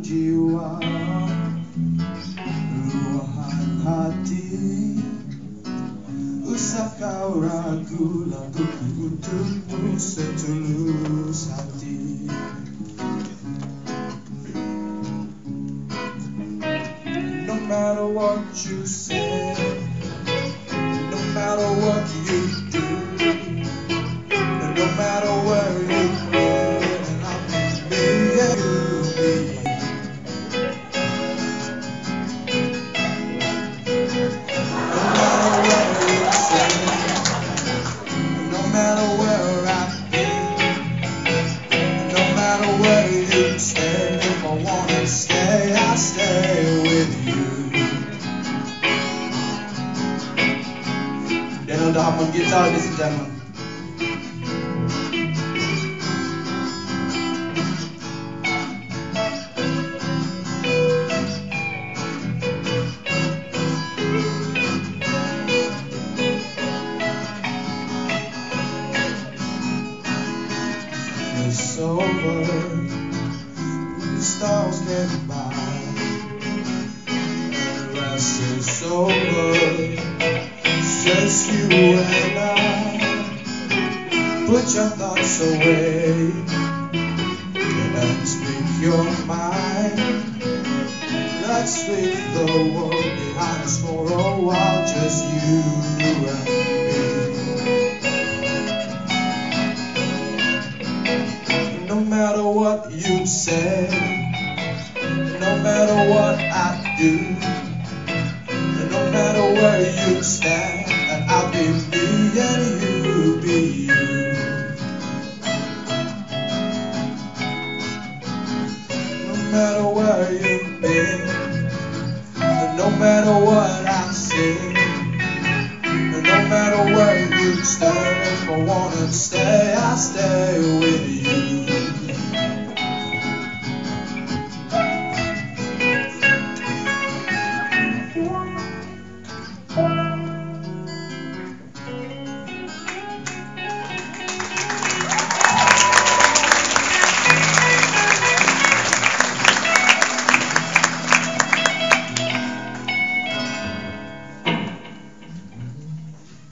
jiwa ruahan hati. Usah kau ragu lakuku untukmu setulus hati. No matter what you say, no matter what you do, no matter where you've been, I'll be and you'll be. No matter what you say, no matter where I've been, no matter where you stay, if I wanna stay, I'll stay with you. Daniel Dom on guitar, ladies and gentlemen. It's over, the stars came by, and the rest is over. It's just you and I. Put your thoughts away and speak your mind. Let's leave the world behind us for a while, just you and me. No matter what you say, no matter what I do, no matter where you stand, and I'll be me and you be you. No matter where you've been, no matter what I say, no matter where you stand, if I wanna stay, I'll stay with you.